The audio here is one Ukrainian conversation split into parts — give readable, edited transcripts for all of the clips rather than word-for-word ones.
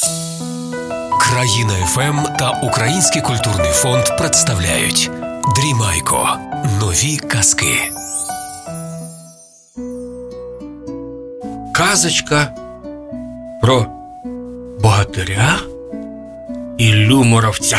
Країна ФМ та Український культурний фонд представляють Дрімайко. Нові казки. Казочка про богатиря Іллю Муравця.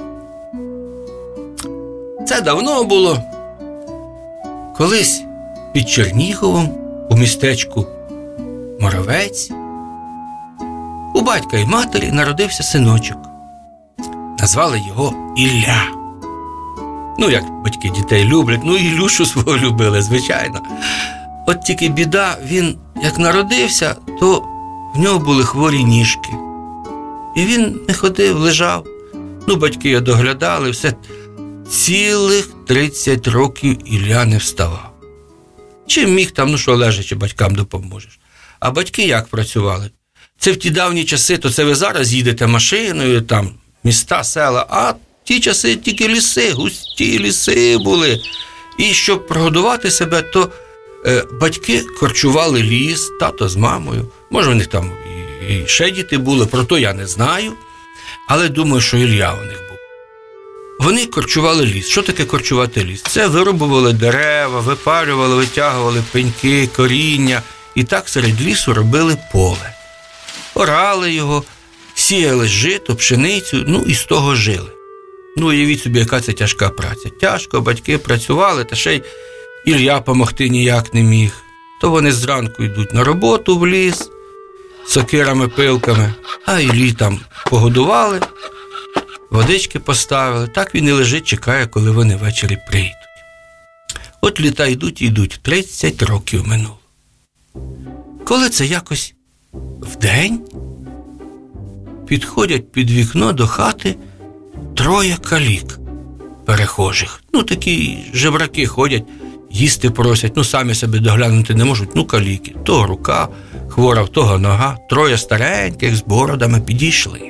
Це давно було. Колись під Черніговом у містечку Моравець у батька і матері народився синочок. Назвали його Ілля. Як батьки дітей люблять, Ілюшу свого любили, звичайно. От тільки біда, він як народився, то в нього були хворі ніжки. І він не ходив, лежав. Батьки його доглядали, все. Цілих 30 років Ілля не вставав. Чим міг там, лежачи, батькам допоможеш. А батьки як працювали? Це в ті давні часи, то це ви зараз їдете машиною, там, міста, села, а ті часи тільки ліси, густі ліси були. І щоб прогодувати себе, то батьки корчували ліс, тато з мамою. Може, у них там і ще діти були, про то я не знаю. Але думаю, що Ілля у них був. Вони корчували ліс. Що таке корчувати ліс? Це вирубували дерева, випалювали, витягували пеньки, коріння. І так серед лісу робили поле. Орали його, сіяли жито, пшеницю, і з того жили. Уявіть собі, яка це тяжка праця. Тяжко, батьки працювали, та ще й Ілля помогти ніяк не міг. То вони зранку йдуть на роботу в ліс, сокирами, пилками, а Іллі там погодували, водички поставили. Так він і лежить, чекає, коли вони ввечері прийдуть. От літа йдуть, 30 років минуло. Коли це якось вдень підходять під вікно до хати 3 калік перехожих. Такі жебраки ходять, їсти просять, самі себе доглянути не можуть, каліки. Того рука хвора, в того нога. 3 стареньких з бородами підійшли.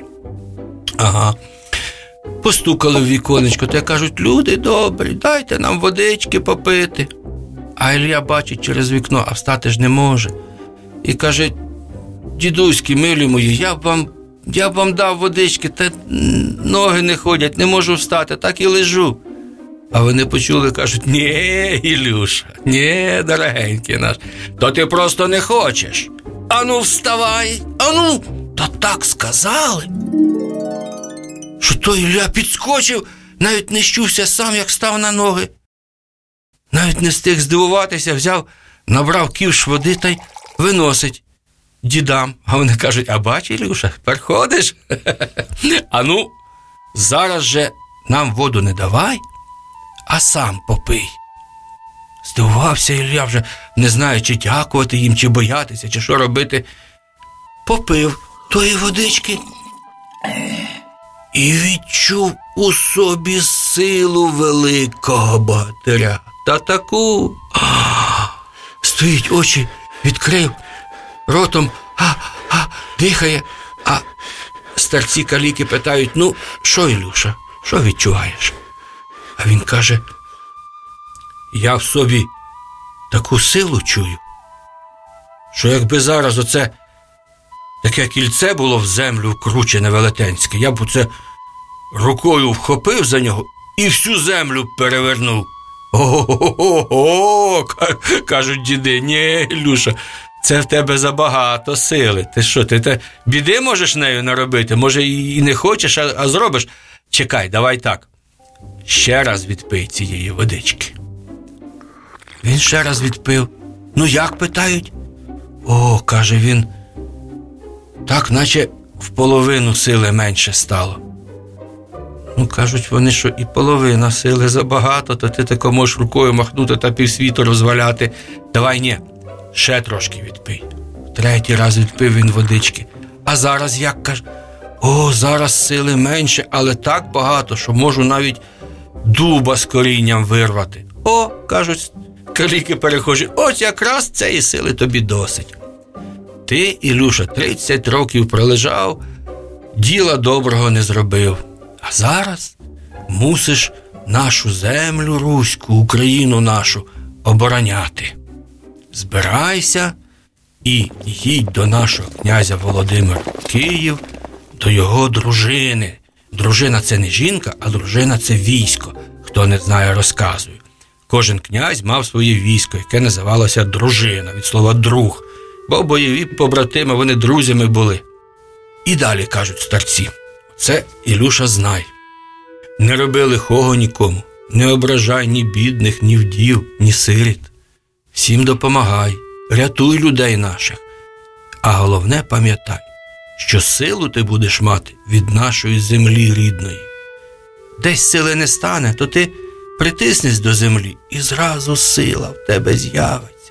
Постукали в віконечко, та кажуть: люди добрі, дайте нам водички попити. А Ілля бачить через вікно, а встати ж не може. І каже: дідуські, милі мої, я б вам дав водички, та ноги не ходять, не можу встати, так і лежу. А вони почули, кажуть: ні, Ілюша, ні, дорогенький наш, то ти просто не хочеш. Ану, вставай, та так сказали, що той Ілля підскочив, навіть не щувся сам, як став на ноги. Навіть не встиг здивуватися, взяв, набрав ківш води та й виносить дідам. А вони кажуть: а бач, Ілюша, тепер ходиш? Зараз же нам воду не давай, а сам попий. Здивувався Ілля, вже не знає, чи дякувати їм, чи боятися, чи що робити. Попив тої водички і відчув у собі силу великого богатиря. Та таку. Стоїть, очі відкрив, ротом дихає, а старці каліки питають: що, Ілюша, що відчуваєш? А він каже: я в собі таку силу чую, що якби зараз оце таке кільце було в землю вкручене велетенське, я б оце рукою вхопив за нього і всю землю перевернув. О-о-о-о-о, кажуть діди: ні, Ілюша, це в тебе забагато сили. Ти що, ти біди можеш нею наробити? Може, і не хочеш, а зробиш? Чекай, давай так. Ще раз відпий цієї водички. Він ще раз відпив. Як, питають? О, каже він, так, наче в половину сили менше стало. Кажуть вони, що і половина сили забагато, то ти тако можеш рукою махнути та півсвіту розваляти. Давай, ні, ще трошки відпий. 3-й раз відпив він водички. А зараз як, каже? О, зараз сили менше, але так багато, що можу навіть дуба з корінням вирвати. О, кажуть каліки перехожі, ось якраз цієї сили тобі досить. Ти, Ілюша, 30 років пролежав, діла доброго не зробив. А зараз мусиш нашу землю руську, Україну нашу, обороняти. Збирайся і їдь до нашого князя Володимира в Київ до його дружини. Дружина – це не жінка, а дружина – це військо. Хто не знає, розказую. Кожен князь мав своє військо, яке називалося дружина, від слова «друг». Бо бойові побратими, вони друзями були. І далі кажуть старці: це, Ілюша, знай. Не роби лихого нікому, не ображай ні бідних, ні вдів, ні сиріт. Всім допомагай, рятуй людей наших. А головне пам'ятай, що силу ти будеш мати від нашої землі рідної. Десь сили не стане, то ти притиснись до землі, і зразу сила в тебе з'явиться.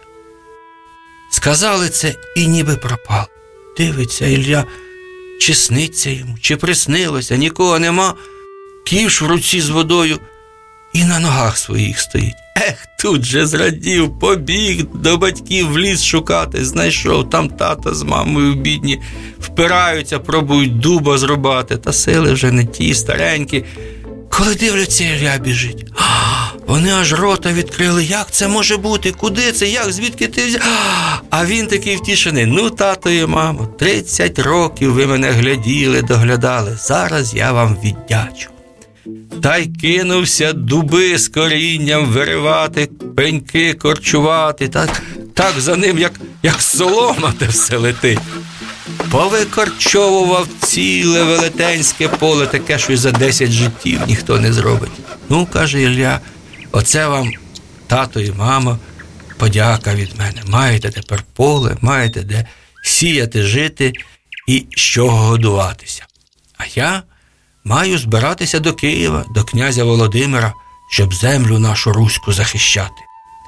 Сказали це і ніби пропали. Дивиться Ілля, чи сниться йому, чи приснилося, нікого нема, ківш в руці з водою і на ногах своїх стоїть. Тут же зрадів, побіг до батьків в ліс шукати, знайшов, там тата з мамою бідні впираються, пробують дуба зрубати, та сили вже не ті, старенькі. Коли дивляться, Ілля біжить. Вони аж рота відкрили. Як це може бути? Куди це? Як? Звідки ти взяв? А він такий втішений. Ну, тато і мамо, 30 років ви мене гляділи, доглядали. Зараз я вам віддячу. Та й кинувся дуби з корінням виривати, пеньки корчувати. Так за ним, як солома, те все летить. Повикорчовував ціле велетенське поле, таке, що й за 10 життів ніхто не зробить. Ну, каже Ілля, оце вам, тато і мама, подяка від мене. Маєте тепер поле, маєте де сіяти, жити і з чого годуватися. А я маю збиратися до Києва, до князя Володимира, щоб землю нашу руську захищати.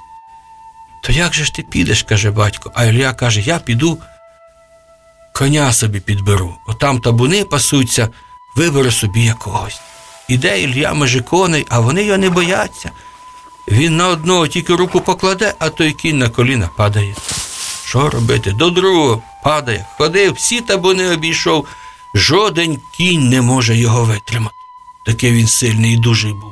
То як же ж ти підеш, каже батько. А Ілля каже, я піду, коня собі підберу. Отам табуни пасуться, виберу собі якогось. Іде Ілля межі коней, а вони його не бояться. Він на одного тільки руку покладе, а той кінь на коліна падає. Що робити? До другого падає. Ходив, всі табуни обійшов. Жоден кінь не може його витримати. Такий він сильний і дужий був.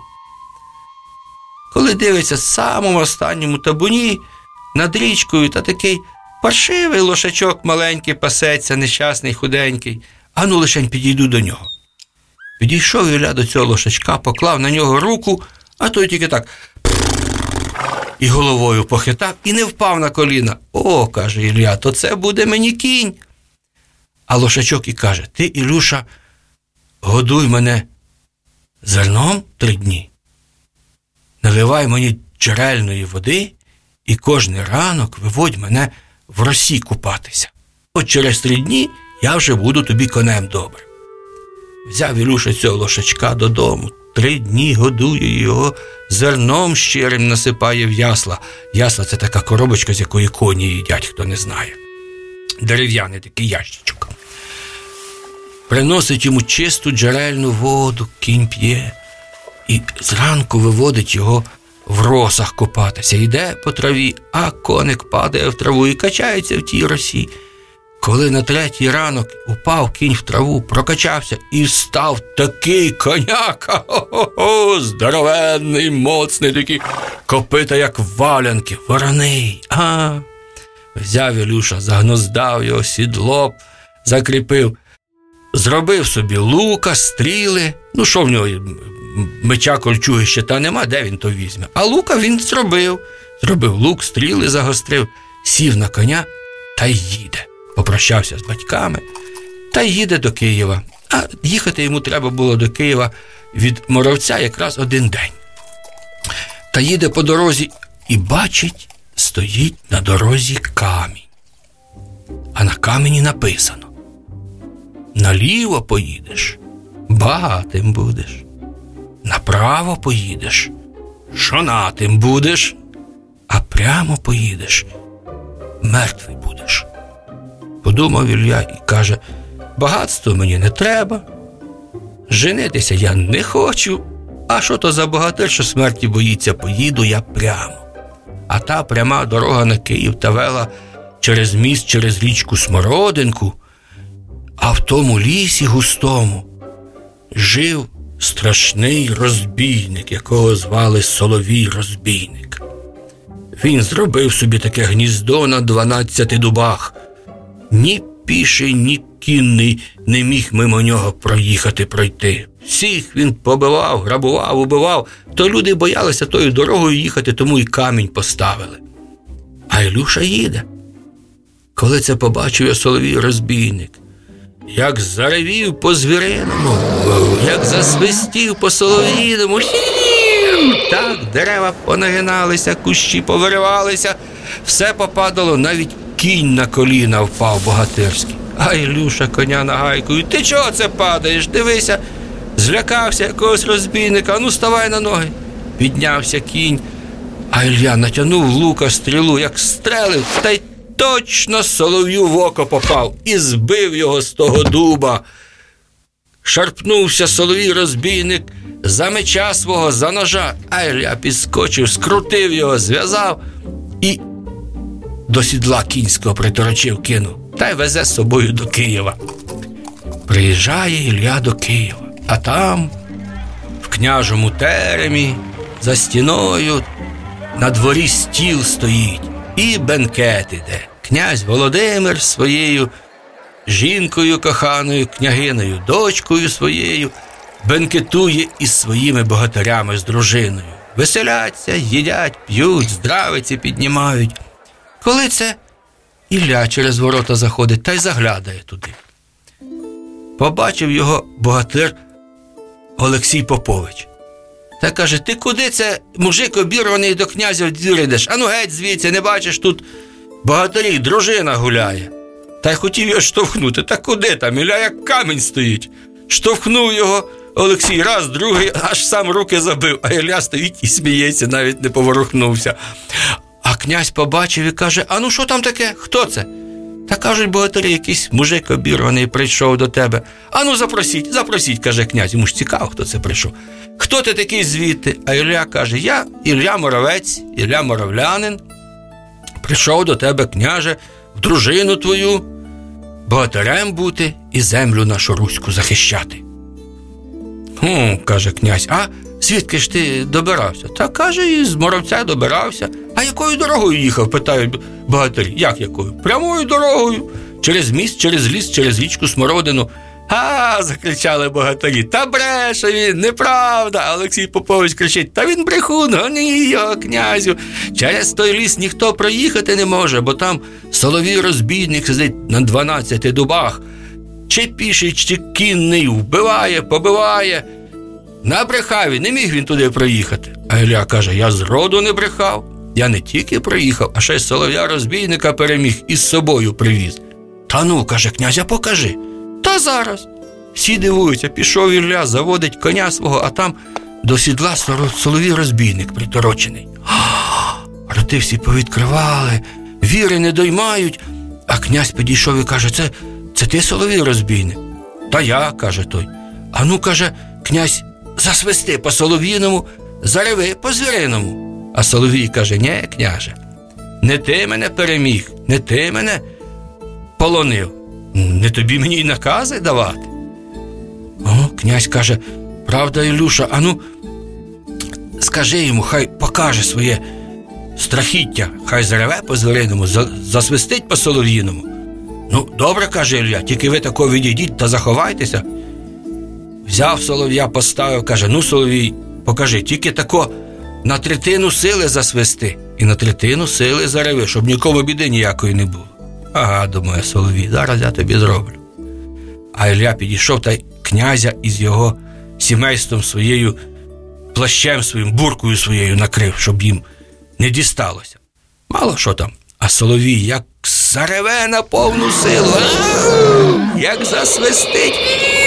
Коли дивиться, самому останньому табуні над річкою, та такий паршивий лошачок маленький пасеться, нещасний, худенький. А ну лишень підійду до нього. Підійшов Ілля до цього лошачка, поклав на нього руку, а той тільки так і головою похитав, і не впав на коліна. О, каже Ілля, то це буде мені кінь. А лошачок і каже, ти, Ілюша, годуй мене зерном 3 дні, наливай мені джерельної води і кожний ранок виводь мене в росі купатися. От через 3 дні я вже буду тобі конем добрим. Взяв Ілюша цього лошачка додому, 3 дні годує його, зерном щирим насипає в ясла. Ясла – це така коробочка, з якої коні їдять, хто не знає. Дерев'яний такий ящичок. Приносить йому чисту джерельну воду, кінь п'є, і зранку виводить його в росах купатися. Йде по траві, а коник падає в траву і качається в тій росі. Коли на 3-й ранок упав кінь в траву, прокачався і став такий коняка, здоровенний, моцний, такий, копита, як валянки, вороний. Взяв Ілюша, загнуздав його, сідло, закріпив, зробив собі лука, стріли. Ну, що в нього, меча, кольчуги, щита нема, де він то візьме? А лука він зробив. Зробив лук, стріли загострив, сів на коня та й їде. Попрощався з батьками та їде до Києва. А їхати йому треба було до Києва від Моровця якраз 1 день. Та їде по дорозі і бачить, стоїть на дорозі камінь. А на камені написано: наліво поїдеш, багатим будеш. Направо поїдеш, жонатим будеш. А прямо поїдеш, мертвий будеш. Подумав Ілля і каже: багатство мені не треба, женитися я не хочу, а що то за богатир, що смерті боїться, поїду я прямо. А та пряма дорога на Київ та вела через міст, через річку Смородинку, а в тому лісі густому жив страшний розбійник, якого звали Соловій Розбійник. Він зробив собі таке гніздо на 12 дубах. Ні піший, ні кінний не міг мимо нього пройти. Всіх він побивав, грабував, убивав, то люди боялися тою дорогою їхати, тому і камінь поставили. А Ілюша їде. Коли це побачив Соловій розбійник, як заревів по звіриному, як засвистів по солов'їному, так дерева понагиналися, кущі повиривалися, все попадало, навіть кінь на коліна впав богатирський. А Ілюша коня нагайкою: ти чого це падаєш? Дивися, злякався якогось розбійника, ну ставай на ноги. Піднявся кінь, а Ілля натягнув лука стрілу, як стрелив, та й точно солов'ю в око попав і збив його з того дуба. Шарпнувся Соловій розбійник за меча свого, за ножа, а Ілля підскочив, скрутив його, зв'язав і до сідла кінського приторочив, кинув, та й везе з собою до Києва. Приїжджає Ілля до Києва, а там, в княжому теремі, за стіною, на дворі стіл стоїть і бенкет іде. Князь Володимир своєю жінкою коханою, княгинею, дочкою своєю бенкетує із своїми богатирями, з дружиною. Веселяться, їдять, п'ють, здравиці піднімають. Коли це Ілля через ворота заходить та й заглядає туди. Побачив його богатир Олексій Попович. Та каже: ти куди це, мужик обірваний, до князя в двір йдеш? Ану геть звідси, не бачиш, тут богатирі, дружина гуляє. Та й хотів його штовхнути. Та куди там? Ілля як камінь стоїть. Штовхнув його Олексій раз, другий, аж сам руки забив. А Ілля стоїть і сміється, навіть не поворухнувся. А князь побачив і каже: а ну що там таке? Хто це? Та кажуть богатирі, якийсь мужик обірваний прийшов до тебе. А ну запросіть, каже князь. Йому ж цікаво, хто це прийшов. Хто ти такий звідти? А Ілля каже: я Ілля Моровець, Ілля Моровлянин. Прийшов до тебе, княже, в дружину твою, богатирем бути і землю нашу руську захищати. Каже князь: а звідки ж ти добирався? Та каже, із Моровця добирався. А якою дорогою їхав, питають богатирі. Як якою? Прямою дорогою. Через міст, через ліс, через річку Смородину. Закричали богатирі: та бреше він, неправда. А Олексій Попович кричить: та він брехун, гони його, князю. Через той ліс ніхто проїхати не може, бо там Соловій розбійник сидить на 12 дубах. Чи піший, чи кінний, вбиває, побиває. Набрехав він, не міг він туди проїхати. А Ілля каже: я зроду не брехав. Я не тільки проїхав, а ще й Солов'я розбійника переміг і з собою привіз. Та ну, каже князь, а покажи. Та зараз. Всі дивуються, пішов Ілля, заводить коня свого, а там до сідла Соловій розбійник приторочений. Роти всі повідкривали, віри не доймають. А князь підійшов і каже: це ти Соловій розбійник? Та я, каже той. А ну, каже князь, засвисти по солов'їному, зареви по звіриному. А Соловій каже: ні, княже, не ти мене переміг, не ти мене полонив, не тобі мені й накази давати. Князь каже: правда, Ілюша, а ну, скажи йому, хай покаже своє страхіття, хай зареве по звіриному, засвистить по солов'їному. Ну, добре, каже Ілля, тільки ви тако відійдіть та заховайтеся. Взяв солов'я, поставив, каже: ну, Соловій, покажи, тільки тако на третину сили засвисти і на третину сили зареви, щоб нікому біди ніякої не було. Ага, думає Соловій, зараз я тобі зроблю. А Ілля підійшов та й князя із його сімейством своєю, плащем своїм, буркою своєю накрив, щоб їм не дісталося. Мало що там. А Соловій як зареве на повну силу, як засвистить.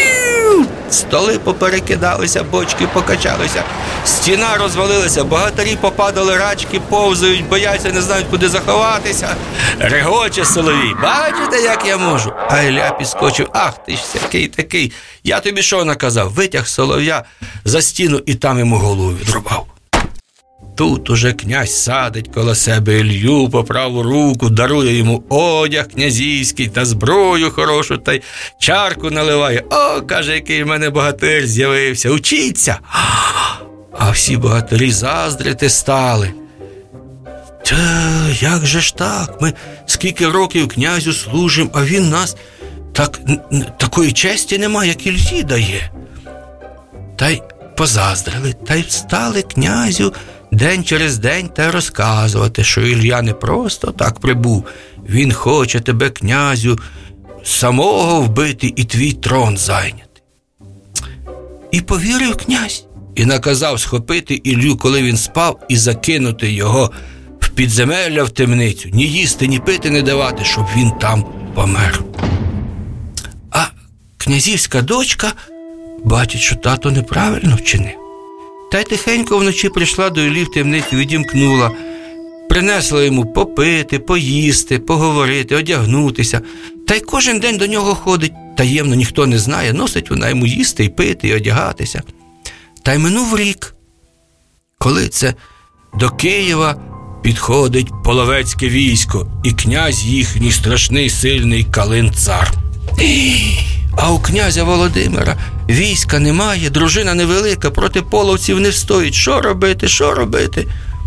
Столи поперекидалися, бочки покачалися, стіна розвалилася, богатирі попадали, рачки повзають, бояться, не знають, куди заховатися. Регоче Соловій: бачите, як я можу? А Ілля підскочив: ах ти ж всякий такий, я тобі що наказав? Витяг Солов'я за стіну і там йому голову відрубав. Тут уже князь садить коло себе Ілью по праву руку, дарує йому одяг князівський та зброю хорошу, та й чарку наливає. О, каже, який в мене богатир з'явився, учіться. А всі богатирі заздрити стали. Як же ж так? Ми скільки років князю служимо, а він нас такої честі нема, як Іллі дає. Та й позаздрили, та й стали князю день через день та розказувати, що Ілля не просто так прибув, він хоче тебе, князю, самого вбити і твій трон зайняти. І повірив князь, і наказав схопити Іллю, коли він спав, і закинути його в підземелля, в темницю, ні їсти, ні пити не давати, щоб він там помер. А князівська дочка бачить, що тато неправильно вчинив. Та й тихенько вночі прийшла до Іллі в темницю, відімкнула, принесла йому попити, поїсти, поговорити, одягнутися. Та й кожен день до нього ходить, таємно, ніхто не знає, носить вона йому їсти і пити, і одягатися. Та й минув рік, коли це до Києва підходить половецьке військо, і князь їхній страшний, сильний Калин-цар. А у князя Володимира війська немає, дружина невелика, проти половців не встоїть. Що робити, що робити?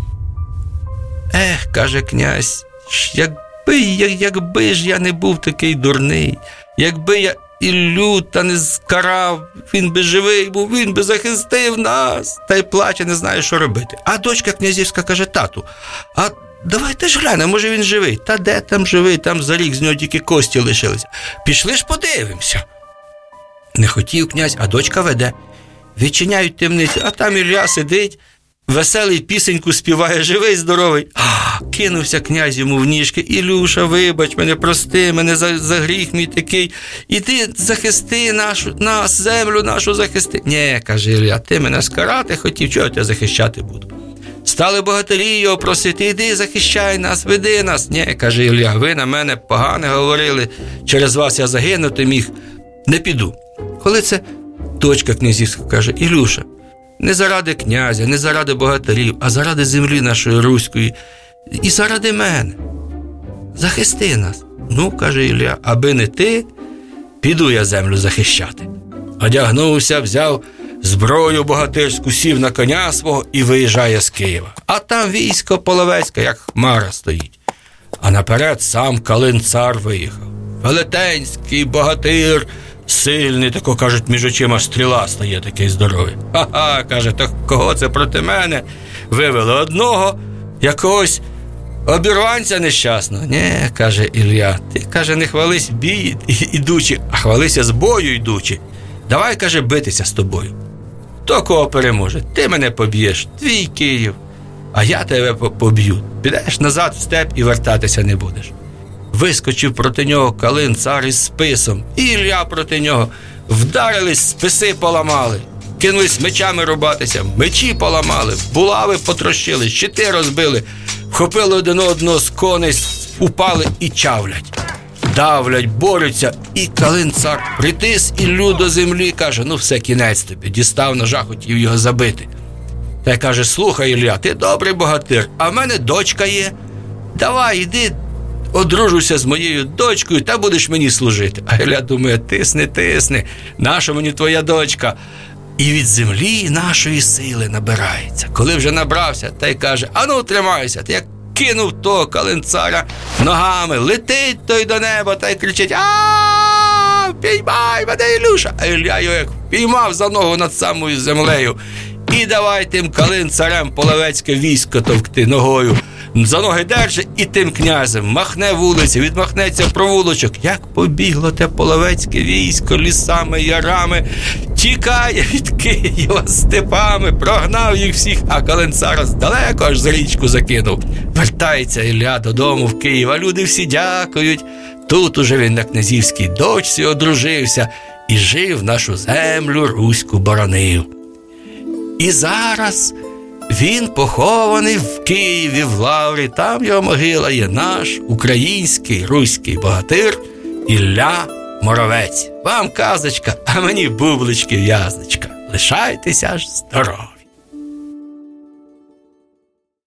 Каже князь, якби ж я не був такий дурний, якби я Іллю та не скарав, він би живий був, він би захистив нас. Та й плаче, не знає, що робити. А дочка князівська каже: тату, а давайте ж глянемо, може він живий. Та де там живий, там за рік з нього тільки кості лишилися. Пішли ж подивимося. Не хотів князь, а дочка веде. Відчиняють темницю, а там Ілля сидить, веселий пісеньку співає, живий, здоровий. Кинувся князь йому в ніжки: Ілюша, вибач мене, прости мене за гріх мій такий. Іди захисти нас, землю нашу захисти. Ні, каже Ілля, ти мене скарати хотів, чого я тебе захищати буду? Стали богатирі його просити: іди захищай нас, веди нас. Ні, каже Ілля, ви на мене погане говорили, через вас я загинути міг, не піду. Коли це дочка князівська каже: Ілюша, не заради князя, не заради богатирів, а заради землі нашої руської і заради мене. Захисти нас. Ну, каже Ілля, аби не ти, піду я землю захищати. Одягнувся, взяв зброю богатирську, сів на коня свого і виїжджає з Києва. А там військо половецьке, як хмара стоїть. А наперед сам Калин-цар виїхав. Велетенський богатир, сильний, тако, кажуть, між очима стріла стає, такий здоровий. Ха-ха, каже, то кого це проти мене? Вивели одного, якогось обірванця нещасного. Ні, каже Ілля, ти, каже, не хвались в бій ідучи, а хвалися з бою йдучи. Давай, каже, битися з тобою. То кого переможе? Ти мене поб'єш, твій Київ, а я тебе поб'ю. Підеш назад в степ і вертатися не будеш. Вискочив проти нього Калин-цар із списом, і Ілля проти нього. Вдарились, списи поламали, кинулись мечами рубатися, мечі поламали, булави потрощили, щити розбили, вхопили один одного з коней, упали і чавлять. Давлять, борються, і Калин-цар притис Іллю до землі, каже: ну все, кінець тобі. Дістав ножа, хотів його забити. Та й каже: слухай, Ілля, ти добрий богатир, а в мене дочка є. Давай, іди, одружуйся з моєю дочкою, та будеш мені служити. А Ілля думає: тисни, наша мені твоя дочка? І від землі нашої сили набирається. Коли вже набрався, та й каже: ану, тримайся. Та як кинув того Калин-царя ногами, летить той до неба, та й кричить: піймай мене, Ілюша! А Ілля його як піймав за ногу над самою землею. І давай тим Калин-царем половецьке військо товкти ногою. За ноги держить і тим князем махне вулиці, відмахнеться провулочок. Як побігло те половецьке військо лісами, ярами, тікає від Києва степами, прогнав їх всіх, а Калин-цар далеко аж за річку закинув. Вертається Ілля додому в Київ, а люди всі дякують. Тут уже він на князівській дочці одружився і жив, нашу землю руську боронив. І зараз він похований в Києві, в Лаврі. Там його могила є, наш український руський богатир Ілля Моровець. Вам казочка, а мені бублички в'язочка. Лишайтеся ж здорові!